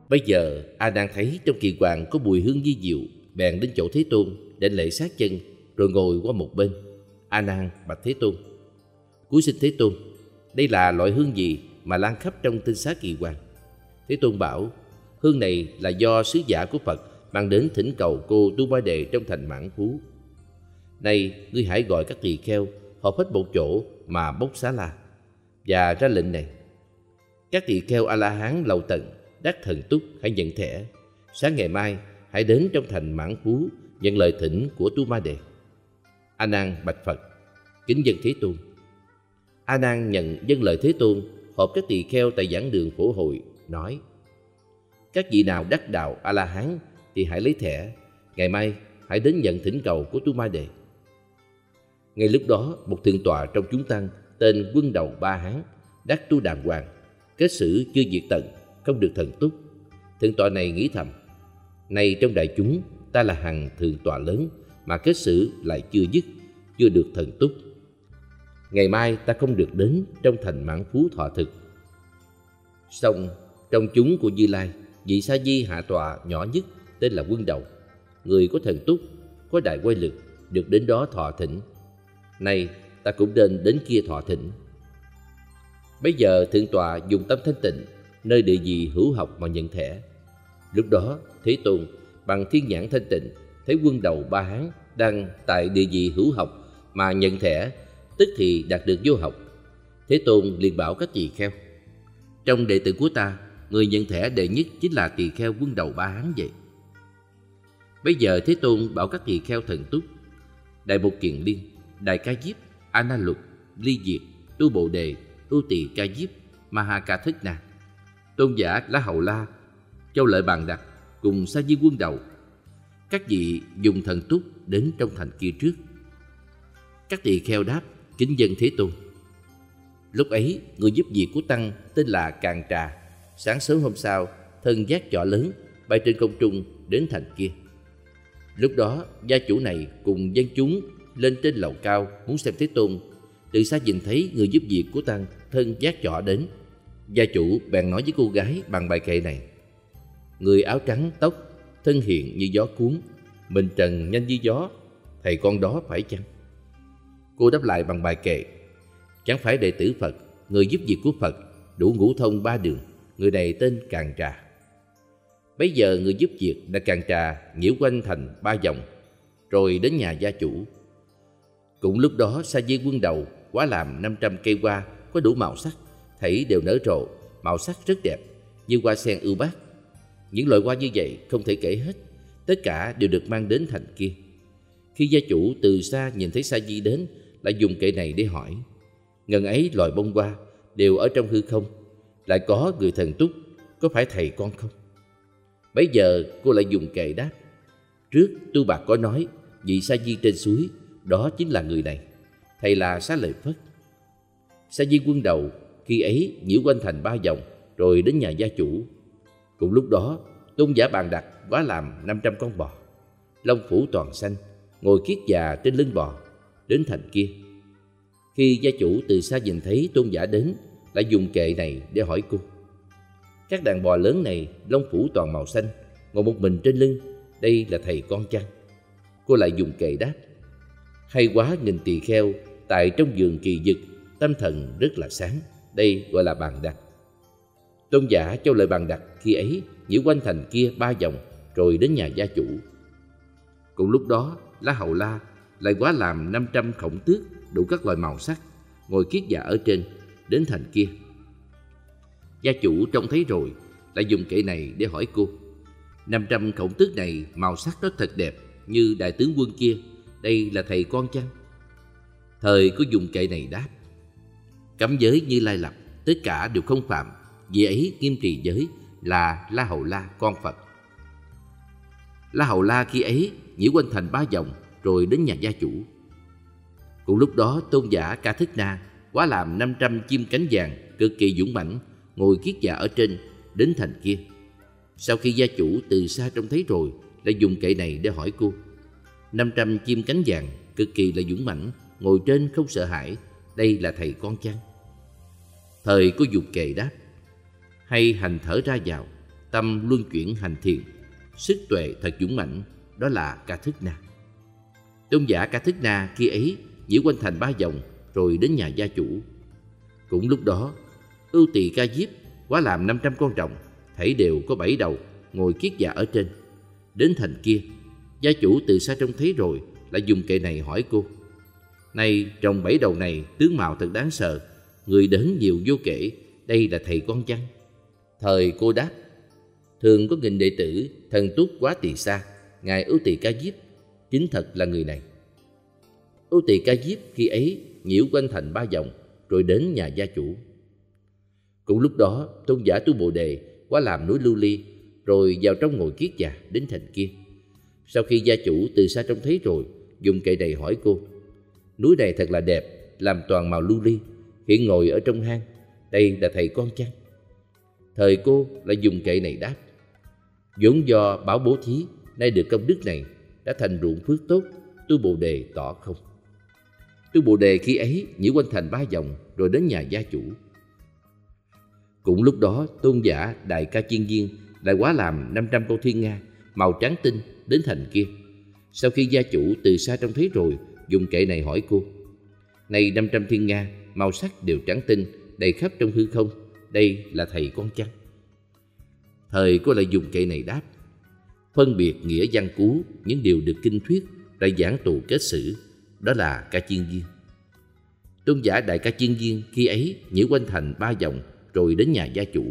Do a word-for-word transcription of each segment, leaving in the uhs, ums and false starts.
Bây giờ A Nan thấy trong kỳ quan có mùi hương vi diệu, bèn đến chỗ Thế Tôn đảnh lễ sát chân, rồi ngồi qua một bên. A Nan bạch Thế Tôn: Cúi xin Thế Tôn, đây là loại hương gì mà lan khắp trong tinh xá kỳ quan? Thế Tôn bảo: Hương này là do sứ giả của Phật mang đến thỉnh cầu cô Tu Ma Đề trong thành Mãn Phú. Này, ngươi hãy gọi các tỳ kheo họp hết một chỗ mà bốc xá la, và ra lệnh này: các tỳ kheo A La Hán lầu tận đắc thần túc hãy nhận thẻ. Sáng ngày mai hãy đến trong thành Mãn Phú nhận lời thỉnh của Tu Ma Đề. A Nan bạch Phật: Kính dân Thế Tôn. A Nan nhận dâng lời Thế Tôn, họp các tỳ kheo tại giảng đường phổ hội, nói: các vị nào đắc đạo A La Hán thì hãy lấy thẻ, ngày mai hãy đến nhận thỉnh cầu của Tu Ma Đề. Ngay lúc đó, một thượng tọa trong chúng tăng tên Quân Đầu Ba Hán đắc tu đàng hoàng, kết xử chưa diệt tận, không được thần túc. Thượng tọa này nghĩ thầm: nay trong đại chúng ta là hằng thượng tọa lớn mà kết xử lại chưa dứt, chưa được thần túc. Ngày mai ta không được đến trong thành Mãn Phú thọ thực. Xong trong chúng của Như Lai, vị Sa Di hạ tọa nhỏ nhất tên là Quân Đầu, người có thần túc, có đại quay lực, được đến đó thọ thỉnh. Nay ta cũng nên đến kia thọ thỉnh. Bây giờ thượng tọa dùng tâm thanh tịnh nơi địa vị hữu học mà nhận thẻ. Lúc đó Thế Tôn bằng thiên nhãn thanh tịnh thấy Quân Đầu Ba Hán đang tại địa vị hữu học mà nhận thẻ, tức thì đạt được vô học. Thế Tôn liền bảo các tỳ kheo: trong đệ tử của ta, người nhận thẻ đệ nhất chính là tỳ kheo Quân Đầu Ba Hán vậy. Bây giờ Thế Tôn bảo các tỳ kheo thần túc: Đại Mục Kiền Liên, Đại Ca Diếp, A Na Luật, Ly Diệt, Tu Bồ Đề, Tu Tỳ Ca Diếp, Ma Ha Ca Thất Na, Tôn giả La Hầu La, Châu Lợi Bàn Đặc cùng Sa Di Quân Đầu, các vị dùng thần túc đến trong thành kia trước. Các tỳ kheo đáp: kính dân Thế Tôn. Lúc ấy, người giúp việc của tăng tên là Càn Trà sáng sớm hôm sau thân vác chỏ lớn bay trên không trung đến thành kia. Lúc đó gia chủ này cùng dân chúng lên trên lầu cao muốn xem Thế Tôn. Từ xa nhìn thấy người giúp việc của tăng thân vác chỏ đến, gia chủ bèn nói với cô gái bằng bài kệ này: người áo trắng tóc, thân hiện như gió cuốn, mình trần nhanh như gió, thầy con đó phải chăng? Cô đáp lại bằng bài kệ: chẳng phải đệ tử Phật, người giúp việc của Phật, đủ ngũ thông ba đường, người này tên Càn Trà. Bấy giờ người giúp việc là Càn Trà nhiễu quanh thành ba vòng, rồi đến nhà gia chủ. Cũng lúc đó Sa Di Quân Đầu quá làm năm trăm cây hoa có đủ màu sắc, thảy đều nở rộ, màu sắc rất đẹp, như hoa sen ưu bát. Những loại hoa như vậy không thể kể hết, tất cả đều được mang đến thành kia. Khi gia chủ từ xa nhìn thấy Sa Di đến, lại dùng kệ này để hỏi: ngần ấy loài bông hoa đều ở trong hư không, lại có người thần túc, có phải thầy con không? Bấy giờ cô lại dùng kệ đáp: trước Tu Bạc có nói vị Sa Di trên suối, đó chính là người này, thầy là Xá Lợi Phất. Sa Di Quân Đầu khi ấy nhiễu quanh thành ba vòng, rồi đến nhà gia chủ. Cùng lúc đó Tôn giả Bàn Đặc hóa làm năm trăm con bò, lông phủ toàn xanh, ngồi kiết già trên lưng bò, đến thành kia. Khi gia chủ từ xa nhìn thấy tôn giả đến, lại dùng kệ này để hỏi cô: các đàn bò lớn này lông phủ toàn màu xanh, ngồi một mình trên lưng, đây là thầy con chăng? Cô lại dùng kệ đáp: hay quá nghìn tỳ kheo, tại trong vườn kỳ dực, tâm thần rất là sáng, đây gọi là Bàn Đặc. Tôn giả Châu Lợi Bàn Đặc khi ấy nhiễu quanh thành kia ba vòng, rồi đến nhà gia chủ. Cùng lúc đó La Hầu La lại hóa làm năm trăm khổng tước đủ các loại màu sắc, ngồi kiết già ở trên, đến thành kia. Gia chủ trông thấy rồi, lại dùng kệ này để hỏi cô: năm trăm khổng tước này màu sắc đó thật đẹp, như đại tướng quân kia, đây là thầy con chăng? Thời có dùng kệ này đáp: cấm giới Như Lai lập, tất cả đều không phạm, vì ấy nghiêm trì giới, là La Hầu La con Phật. La Hầu La khi ấy nhiễu quanh thành ba vòng, rồi đến nhà gia chủ. Cùng lúc đó tôn giả Ca Thức Na hóa làm năm trăm chim cánh vàng cực kỳ dũng mãnh, ngồi kiết già ở trên, đến thành kia. Sau khi gia chủ từ xa trông thấy rồi, lại dùng kệ này để hỏi cô: năm trăm chim cánh vàng cực kỳ là dũng mãnh, ngồi trên không sợ hãi, đây là thầy con chăng? Thời có dùng kệ đáp: hay hành thở ra vào, tâm luân chuyển hành thiền, sức tuệ thật dũng mãnh, đó là Ca Thức Na. Tôn giả Ca Thức Na khi ấy nhiễu quanh thành ba vòng rồi đến nhà gia chủ. Cũng lúc đó, Ưu Tỳ Ca Diếp quá làm năm trăm con rồng, thảy đều có bảy đầu, ngồi kiết dạ ở trên. Đến thành kia, gia chủ từ xa trông thấy rồi, lại dùng kệ này hỏi cô: này, rồng bảy đầu này tướng mạo thật đáng sợ, người đến nhiều vô kể, đây là thầy con chăng? Thời cô đáp: thường có nghìn đệ tử thần túc quá tỳ xa, ngài Ưu Tỳ Ca Diếp chính thật là người này. Ưu Tỳ Ca Diếp khi ấy nhiễu quanh thành ba vòng rồi đến nhà gia chủ. Cũng lúc đó, tôn giả Tu Bồ Đề quá làm núi Lưu Ly rồi vào trong ngồi kiết già đến thành kia. Sau khi gia chủ từ xa trông thấy rồi, dùng kệ này hỏi cô: núi này thật là đẹp, làm toàn màu lưu ly, hiện ngồi ở trong hang, đây là thầy con chăng? Thời cô lại dùng kệ này đáp: vốn do báo bố thí, nay được công đức này, đã thành ruộng phước tốt, Tu Bồ Đề tỏ không. Tu Bồ Đề khi ấy nhiễu quanh thành ba vòng rồi đến nhà gia chủ. Cũng lúc đó, tôn giả Đại Ca Chiên Viên lại quá làm năm trăm con thiên nga màu trắng tinh đến thành kia. Sau khi gia chủ từ xa trông thấy rồi, dùng kệ này hỏi cô: này, năm trăm thiên nga màu sắc đều trắng tinh, đầy khắp trong hư không, đây là thầy con chăng? Thời cô lại dùng kệ này đáp: phân biệt nghĩa văn cú, những điều được kinh thuyết, lại giảng tù kết sử, đó là Ca Chiên Viên. Tôn giả Đại Ca Chiên Viên khi ấy nhiễu quanh thành ba vòng rồi đến nhà gia chủ.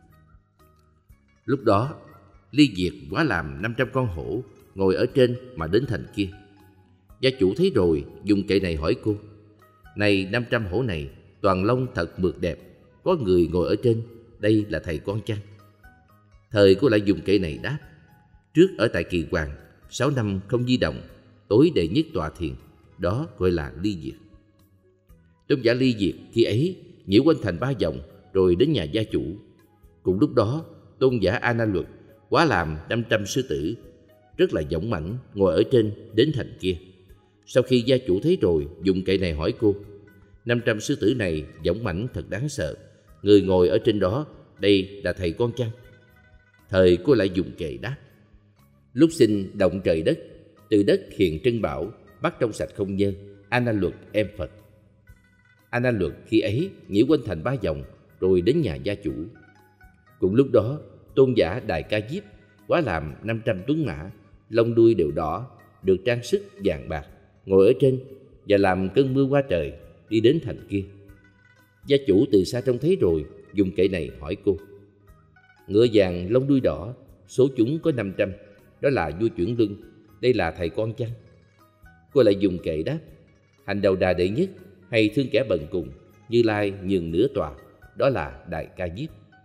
Lúc đó, Ly Diệt quá làm năm trăm con hổ ngồi ở trên mà đến thành kia. Gia chủ thấy rồi, dùng kệ này hỏi cô: này, năm trăm hổ này toàn lông thật mượt đẹp, có người ngồi ở trên, đây là thầy con chăng? Thời cô lại dùng kệ này đáp: trước ở tại Kỳ Hoàng, sáu năm không di động, tối đệ nhất tọa thiền, đó gọi là Ly Diệt. Tôn giả Ly Diệt khi ấy nhiễu quanh thành ba vòng rồi đến nhà gia chủ. Cùng lúc đó, tôn giả A Na Luật quá làm năm trăm sư tử, rất là dũng mãnh, ngồi ở trên đến thành kia. Sau khi gia chủ thấy rồi, dùng kệ này hỏi cô: năm trăm sư tử này dũng mãnh thật đáng sợ, người ngồi ở trên đó, đây là thầy con chăng? Thời cô lại dùng kệ đáp: lúc sinh động trời đất, từ đất hiện trân bảo, bắt trong sạch không nhơ, A Na Luật em Phật. A Na Luật khi ấy nhiễu quanh thành ba vòng rồi đến nhà gia chủ. Cùng lúc đó, tôn giả Đại Ca Diếp quá làm năm trăm tuấn mã, lông đuôi đều đỏ, được trang sức vàng bạc, ngồi ở trên và làm cơn mưa qua trời, đi đến thành kia. Gia chủ từ xa trông thấy rồi, dùng kệ này hỏi cô: ngựa vàng lông đuôi đỏ, số chúng có năm trăm, đó là vua chuyển luân, đây là thầy con chăng? Cô lại dùng kệ đáp: hành đầu đà đệ nhất, hay thương kẻ bần cùng, Như Lai nhường nửa tòa, đó là Đại Ca Diếp.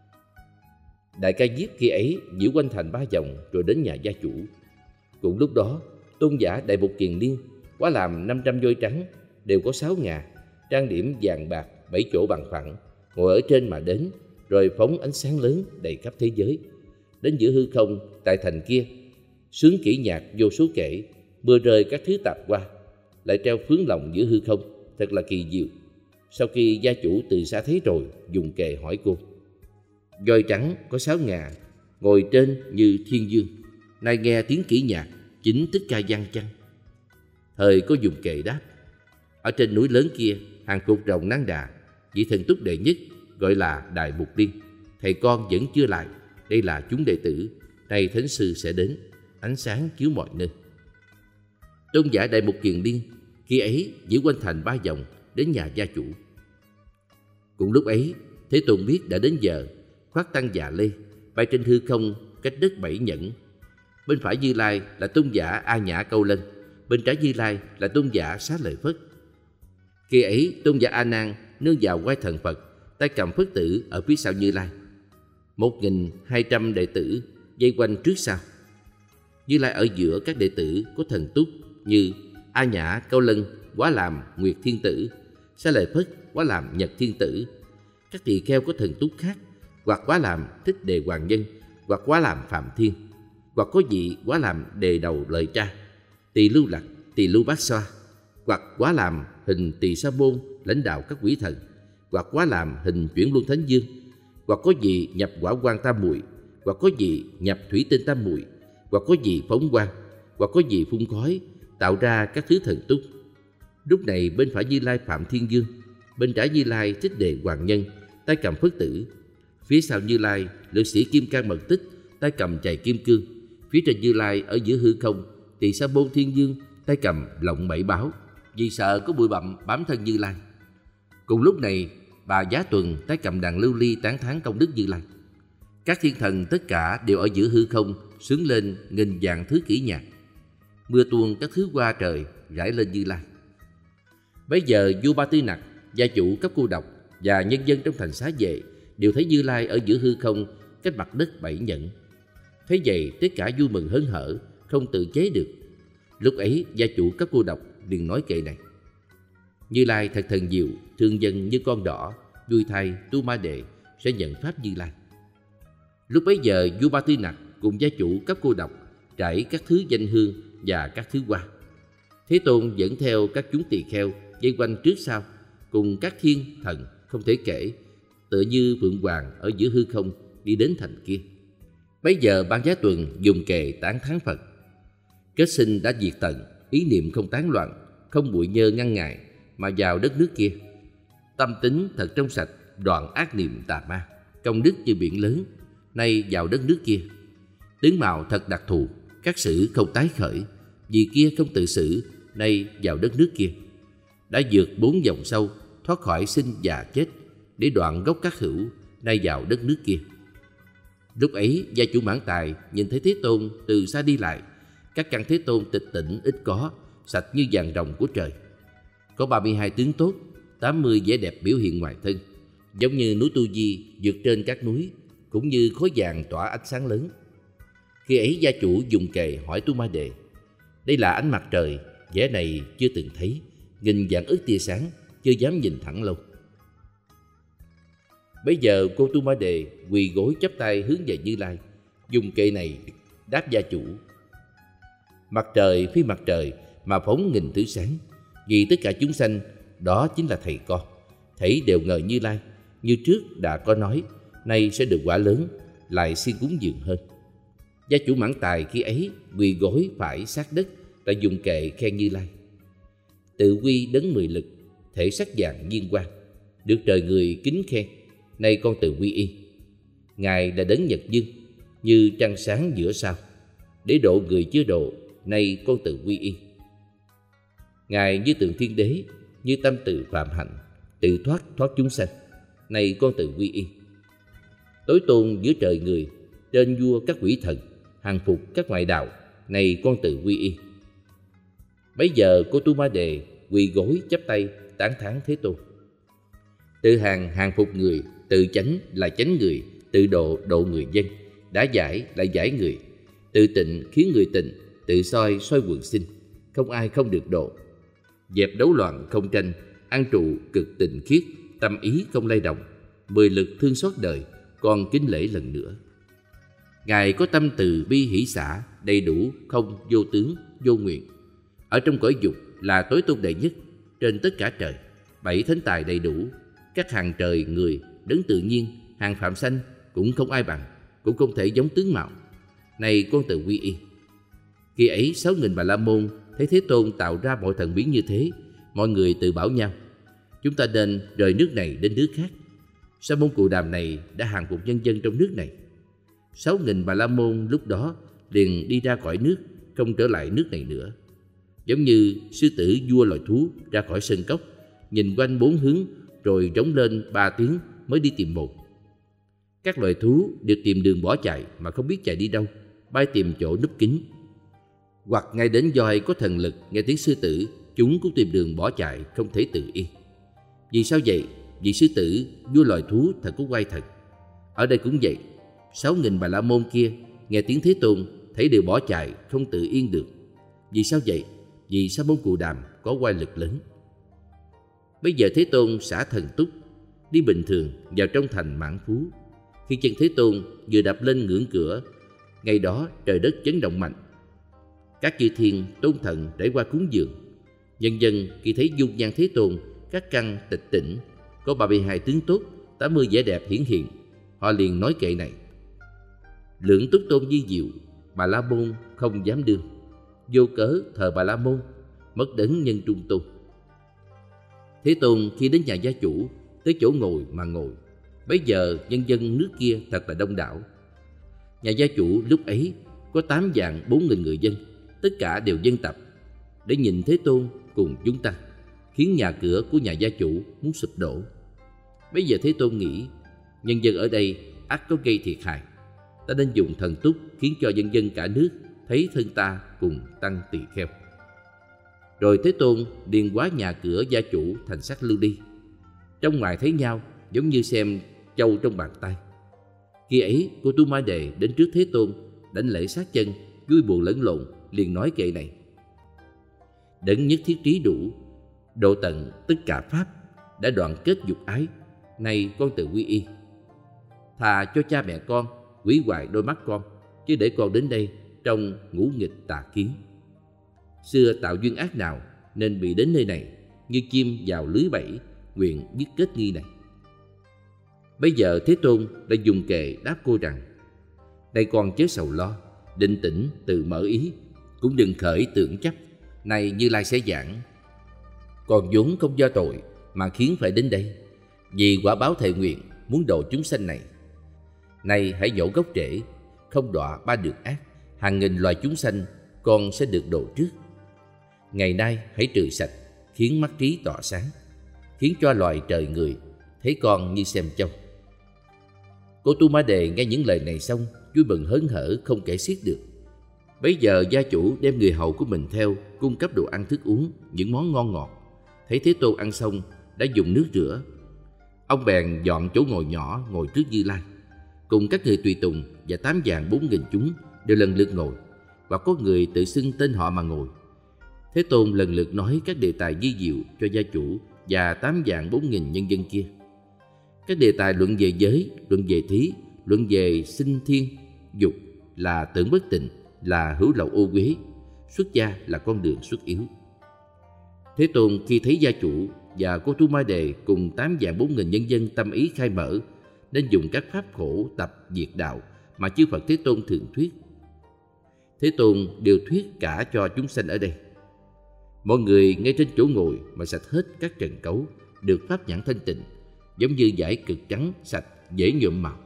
Đại Ca Diếp khi ấy nhiễu quanh thành ba vòng rồi đến nhà gia chủ. Cùng lúc đó, tôn giả Đại Mục Kiền Liên quá làm năm trăm voi trắng, đều có sáu ngà, trang điểm vàng bạc, bảy chỗ bằng phẳng, ngồi ở trên mà đến, rồi phóng ánh sáng lớn đầy khắp thế giới. Đến giữa hư không tại thành kia, sướng kỹ nhạc vô số kể, mưa rơi các thứ tạp qua, lại treo phướng lồng giữa hư không, thật là kỳ diệu. Sau khi gia chủ từ xa thấy rồi, dùng kệ hỏi cô: voi trắng có sáu ngà, ngồi trên như thiên dương, nay nghe tiếng kỹ nhạc, chính Thích Ca Văn chăng? Thời có dùng kệ đáp: ở trên núi lớn kia, hàng cục rồng nắng đà, vị thần túc đệ nhất gọi là Đại Mục Liên, thầy con vẫn chưa lại, đây là chúng đệ tử, nay thánh sư sẽ đến, ánh sáng chiếu mọi nơi. Tôn giả Đại Mục Kiền Liên khi ấy giữ quanh thành ba vòng đến nhà gia chủ. Cùng lúc ấy, Thế Tôn biết đã đến giờ, khoác tăng dạ lê, bay trên hư không cách đất bảy nhẫn. Bên phải Như Lai là tôn giả A Nhã Câu Lân, bên trái Như Lai là tôn giả Xá Lợi Phất. Khi ấy, tôn giả A Nan nương vào quai thần Phật, tay cầm phất tử ở phía sau Như Lai. Một nghìn hai trăm đệ tử dây quanh trước sau. Như Lai ở giữa các đệ tử có thần túc như A Nhã Câu Lân quá làm Nguyệt Thiên Tử, Xá Lợi Phất quá làm Nhật Thiên Tử. Các tỳ kheo có thần túc khác, hoặc quá làm Thích Đề Hoàng Nhân, hoặc quá làm Phạm Thiên, hoặc có vị quá làm Đề Đầu Lợi Tra, Tỳ Lưu Lạc, Tỳ Lưu Bát Xoa, hoặc quá làm hình Tỳ Sa Môn lãnh đạo các quỷ thần, hoặc quá làm hình Chuyển Luân Thánh Dương, hoặc có vị nhập quả Quan Tam Muội, hoặc có vị nhập thủy tinh tam muội, hoặc có vị phóng quang, hoặc có vị phun khói, tạo ra các thứ thần túc. Lúc này bên phải Như Lai Phạm Thiên Dương, bên trái Như Lai Thích Đề Hoàng Nhân, tay cầm Phất Tử. Phía sau Như Lai lực sĩ Kim Cang Mật Tích, tay cầm chày kim cương. Phía trên Như Lai ở giữa hư không, Tỳ Sa Môn Thiên Dương, tay cầm lọng bảy báo, vì sợ có bụi bặm bám thân Như Lai. Cùng lúc này, Bà Giá Tuần tay cầm đàn lưu ly tán thán công đức Như Lai. Các thiên thần tất cả đều ở giữa hư không, sướng lên nghìn vạn thứ kỹ nhạc. Mưa tuôn các thứ hoa trời rải lên Như Lai. Bấy giờ vua Ba Tư Nặc, gia chủ cấp cô độc và nhân dân trong thành Xá Vệ đều thấy Như Lai ở giữa hư không, cách mặt đất bảy nhẫn. Thế vậy tất cả vui mừng hớn hở, không tự chế được. Lúc ấy gia chủ cấp cô độc liền nói kệ này: Như Lai thật thần diệu, thương dân như con đỏ, vui thay Tu Ma Đệ sẽ nhận pháp Như Lai. Lúc bấy giờ vua Ba Tư Nặc cùng gia chủ cấp cô độc trải các thứ danh hương và các thứ hoa. Thế Tôn dẫn theo các chúng tỳ kheo dây quanh trước sau, cùng các thiên thần không thể kể, tựa như Phượng Hoàng ở giữa hư không đi đến thành kia. Bấy giờ Ban Giá Tuần dùng kệ tán thán Phật: Kết sinh đã diệt tận, ý niệm không tán loạn, không bụi nhơ ngăn ngại, mà vào đất nước kia. Tâm tính thật trong sạch, đoạn ác niệm tà ma, công đức như biển lớn, nay vào đất nước kia. Tướng mạo thật đặc thù, các sự không tái khởi, vì kia không tự xử, nay vào đất nước kia. Đã vượt bốn dòng sâu, thoát khỏi sinh già chết, để đoạn gốc các hữu, nay vào đất nước kia. Lúc ấy gia chủ Mãn Tài nhìn thấy Thế Tôn từ xa đi lại, các căn Thế Tôn tịch tỉnh ít có, sạch như vàng ròng của trời. Có ba mươi hai tướng tốt, tám mươi vẻ đẹp biểu hiện ngoài thân, giống như núi Tu Di vượt trên các núi, cũng như khối vàng tỏa ánh sáng lớn. Khi ấy gia chủ dùng kệ hỏi Tu Ma Đề: Đây là ánh mặt trời, vẻ này chưa từng thấy, nghìn vạn ức tia sáng, chưa dám nhìn thẳng lâu. Bấy giờ cô Tu Ma Đề quỳ gối chắp tay hướng về Như Lai, dùng kệ này đáp gia chủ: Mặt trời phi mặt trời mà phóng nghìn thứ sáng, vì tất cả chúng sanh đó chính là thầy con, thảy đều ngờ Như Lai, như trước đã có nói, nay sẽ được quả lớn, lại xin cúng dường hơn. Gia chủ Mãn Tài khi ấy quỳ gối phải sát đất, đã dùng kệ khen Như Lai: Tự quy đấng mười lực, thể sắc vàng viên quang, được trời người kính khen, nay con tự quy y. Ngài là đấng nhật dương, như trăng sáng giữa sao, để độ người chưa độ, nay con tự quy y. Ngài như tượng thiên đế, như tâm từ phạm hạnh, tự thoát thoát chúng sanh, nay con tự quy y. Tối tôn giữa trời người, trên vua các quỷ thần, hàng phục các ngoại đạo, nay con tự quy y. Bấy giờ cô Tu Ma Đề quỳ gối chắp tay tán thán Thế Tôn: Tự hàng hàng phục người, tự chánh là chánh người, tự độ độ người dân, đã giải là giải người, tự tịnh khiến người tịnh, tự soi soi quần sinh, không ai không được độ. Dẹp đấu loạn không tranh, an trụ cực tình khiết, tâm ý không lay động, mười lực thương xót đời, con kính lễ lần nữa. Ngài có tâm từ bi hỷ xả, đầy đủ, không vô tướng, vô nguyện. Ở trong cõi dục là tối tôn đệ nhất, trên tất cả trời, bảy thánh tài đầy đủ, các hàng trời người, đấng tự nhiên, hàng phạm sanh cũng không ai bằng, cũng không thể giống tướng mạo. Này con tự quy y. Khi ấy sáu nghìn Bà La Môn thấy Thế Tôn tạo ra mọi thần biến như thế, mọi người tự bảo nhau: Chúng ta nên rời nước này đến nước khác. Sa môn Cù Đàm này đã hàng phục nhân dân trong nước này. Sáu nghìn Bà La Môn lúc đó liền đi ra khỏi nước, không trở lại nước này nữa. Giống như sư tử vua loài thú ra khỏi sân cốc, nhìn quanh bốn hướng rồi rống lên ba tiếng mới đi tìm một. Các loài thú đều tìm đường bỏ chạy mà không biết chạy đi đâu, bay tìm chỗ núp kín. Hoặc ngay đến voi có thần lực nghe tiếng sư tử, chúng cũng tìm đường bỏ chạy, không thể tự yên. Vì sao vậy? Vì sư tử vua loài thú thật có oai thần. Ở đây cũng vậy, sáu nghìn Bà La Môn kia nghe tiếng Thế Tôn thấy đều bỏ chạy, không tự yên được. Vì sao vậy? Vì Sa môn Cù Đàm có oai lực lớn. Bây giờ Thế Tôn xả thần túc, đi bình thường vào trong thành Mãn Phú. Khi chân Thế Tôn vừa đạp lên ngưỡng cửa, ngày đó trời đất chấn động mạnh. Các chư thiên tôn thần trải qua cúng dường. Nhân dân khi thấy dung nhan Thế Tôn, các căn tịch tỉnh, có ba mươi hai tướng tốt, tám mươi vẻ đẹp hiển hiện, họ liền nói kệ này: Lượng Túc Tôn di diệu, Bà La Môn không dám đương. Vô cớ thờ Bà La Môn, mất đấng nhân trung tôn. Thế Tôn khi đến nhà gia chủ, tới chỗ ngồi mà ngồi. Bấy giờ nhân dân nước kia thật là đông đảo. Nhà gia chủ lúc ấy có tám vạn bốn nghìn người dân, tất cả đều dân tập để nhìn Thế Tôn cùng chúng ta, khiến nhà cửa của nhà gia chủ muốn sụp đổ. Bây giờ Thế Tôn nghĩ, nhân dân ở đây ắt có gây thiệt hại, ta nên dùng thần túc khiến cho nhân dân cả nước thấy thân ta cùng tăng tỳ kheo. Rồi Thế Tôn liền hóa nhà cửa gia chủ thành sắc lưu ly, trong ngoài thấy nhau giống như xem châu trong bàn tay. Khi ấy cô Tu Ma Đề đến trước Thế Tôn, đảnh lễ sát chân, vui buồn lẫn lộn, liền nói kệ này: Đấng nhất thiết trí đủ, độ tận tất cả pháp, đã đoạn kết dục ái, nay con tự quy y. Thà cho cha mẹ con hủy hoại đôi mắt con, chứ để con đến đây trong ngũ nghịch tà kiến. Xưa tạo duyên ác nào nên bị đến nơi này, như chim vào lưới bẫy, nguyện dứt kết nghi này. Bây giờ Thế Tôn đã dùng kệ đáp cô rằng: Đây con chớ sầu lo, định tĩnh tự mở ý, cũng đừng khởi tưởng chấp. Này Như Lai sẽ giảng: Con vốn không do tội mà khiến phải đến đây, vì quả báo thệ nguyện muốn độ chúng sanh này. Này hãy dỗ gốc rễ, không đọa ba đường ác, hàng nghìn loài chúng sanh con sẽ được độ trước. Ngày nay hãy trừ sạch, khiến mắt trí tỏa sáng, khiến cho loài trời người thấy con như xem châu. Cô Tu Ma Đề nghe những lời này xong, vui mừng hớn hở không kể xiết được. Bấy giờ gia chủ đem người hầu của mình theo, cung cấp đồ ăn thức uống, những món ngon ngọt. Thấy Thế Tôn ăn xong, đã dùng nước rửa. Ông bèn dọn chỗ ngồi nhỏ ngồi trước Như Lai, cùng các người tùy tùng và tám vạn bốn nghìn chúng đều lần lượt ngồi, và có người tự xưng tên họ mà ngồi. Thế Tôn lần lượt nói các đề tài vi diệu cho gia chủ và tám vạn bốn nghìn nhân dân kia. Các đề tài luận về giới, luận về thí, luận về sinh thiên, dục là tưởng bất tịnh, là hữu lậu ô uế, xuất gia là con đường xuất yếu. Thế Tôn khi thấy gia chủ và cô Tu Ma Đề cùng tám vạn bốn nghìn nhân dân tâm ý khai mở, nên dùng các pháp khổ tập diệt đạo mà chư Phật Thế Tôn thường thuyết. Thế Tôn đều thuyết cả cho chúng sanh ở đây. Mọi người ngay trên chỗ ngồi mà sạch hết các trần cấu, được pháp nhãn thanh tịnh, giống như vải cực trắng sạch dễ nhuộm màu.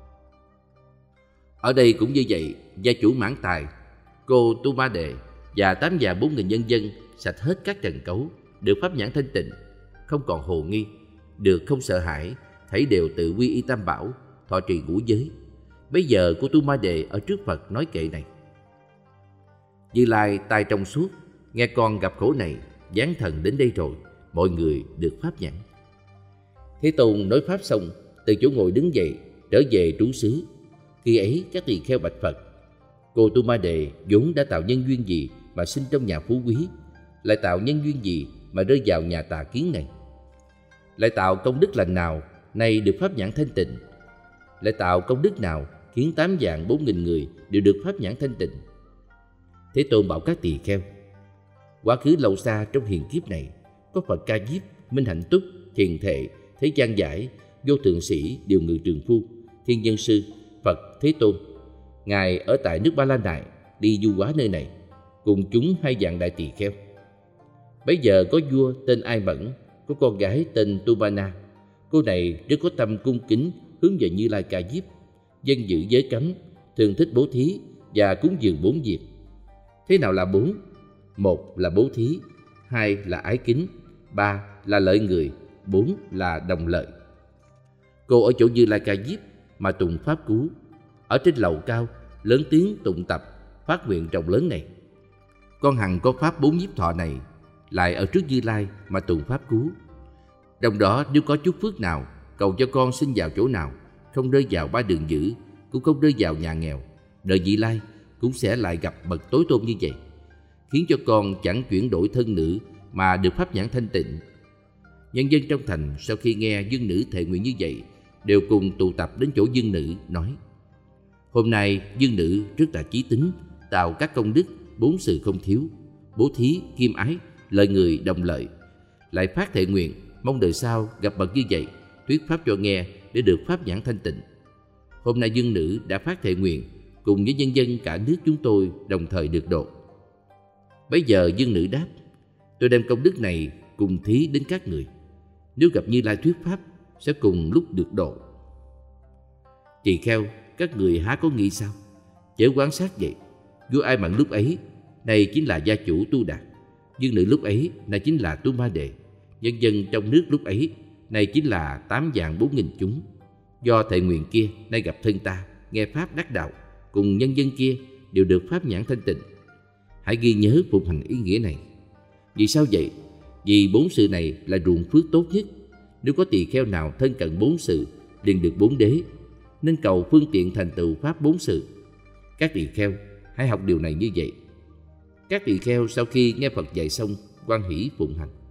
Ở đây cũng như vậy, gia chủ Mãn Tài, cô Tu Ma Đề và tám vạn bốn nghìn nhân dân sạch hết các trần cấu, được pháp nhãn thanh tịnh, không còn hồ nghi, được không sợ hãi, thảy đều tự quy y tam bảo, thọ trì ngũ giới. Bây giờ cô Tu Ma Đề ở trước Phật nói kệ này: Như Lai tai trong suốt, nghe con gặp khổ này, giáng thần đến đây rồi, mọi người được pháp nhãn. Thế Tôn nói pháp xong, từ chỗ ngồi đứng dậy, trở về trú xứ. Khi ấy các tỳ kheo bạch Phật: Cô Tu Ma Đề vốn đã tạo nhân duyên gì mà sinh trong nhà phú quý, lại tạo nhân duyên gì mà rơi vào nhà tà kiến này? Lại tạo công đức lành nào nay được pháp nhãn thanh tịnh? Lại tạo công đức nào khiến tám vạn bốn nghìn người đều được pháp nhãn thanh tịnh? Thế Tôn bảo các tỳ kheo: Quá khứ lâu xa trong hiền kiếp này, có Phật Ca Diếp, Minh Hạnh Túc, Thiền Thệ, Thế Gian Giải, Vô Thượng Sĩ, Điều Ngự Trường Phu, Thiên Nhân Sư, Phật Thế Tôn. Ngài ở tại nước Ba La Nại đi du hóa nơi này, cùng chúng hai vạn đại tỳ kheo. Bấy giờ có vua tên Ai Mẫn, có con gái tên Tu Ba Na. Cô này rất có tâm cung kính hướng về Như Lai Ca Diếp, dân giữ giới cấm, thường thích bố thí và cúng dường bốn việc. Thế nào là bốn? Một là bố thí, hai là ái kính, ba là lợi người, bốn là đồng lợi. Cô ở chỗ Như Lai Ca Diếp mà tụng pháp cú, ở trên lầu cao lớn tiếng tụng tập phát nguyện rộng lớn này. Con hằng có pháp bốn nhiếp thọ này, lại ở trước Như Lai mà tụng pháp cú. Trong đó nếu có chút phước nào, cầu cho con sinh vào chỗ nào, không rơi vào ba đường dữ, cũng không rơi vào nhà nghèo, đời vị lai cũng sẽ lại gặp bậc tối tôn như vậy, khiến cho con chẳng chuyển đổi thân nữ mà được pháp nhãn thanh tịnh. Nhân dân trong thành sau khi nghe dương nữ thệ nguyện như vậy, đều cùng tụ tập đến chỗ dương nữ nói: Hôm nay dương nữ rất là chí tín, tạo các công đức bốn sự không thiếu: bố thí, kim ái, lợi người, đồng lợi. Lại phát thệ nguyện mong đời sau gặp bậc như vậy, thuyết pháp cho nghe để được pháp nhãn thanh tịnh. Hôm nay dương nữ đã phát thệ nguyện cùng với nhân dân cả nước chúng tôi đồng thời được độ. Bấy giờ Dương Nữ đáp: tôi đem công đức này cùng thí đến các người. Nếu gặp Như Lai thuyết pháp, sẽ cùng lúc được độ. Tỳ kheo, các người há có nghĩ sao? Chớ quan sát vậy. Vua Ai Mặn lúc ấy, này chính là gia chủ Tu Đạt. Dương Nữ lúc ấy, này chính là Tu Ma Đề. Nhân dân trong nước lúc ấy, này chính là tám vạn bốn nghìn chúng. Do thệ nguyện kia, nay gặp thân ta, nghe pháp đắc đạo, cùng nhân dân kia đều được pháp nhãn thanh tịnh. Hãy ghi nhớ phụng hành ý nghĩa này. Vì sao vậy? Vì bốn sự này là ruộng phước tốt nhất. Nếu có tỳ kheo nào thân cận bốn sự, liền được bốn đế, nên cầu phương tiện thành tựu pháp bốn sự. Các tỳ kheo hãy học điều này như vậy. Các tỳ kheo sau khi nghe Phật dạy xong, hoan hỷ phụng hành.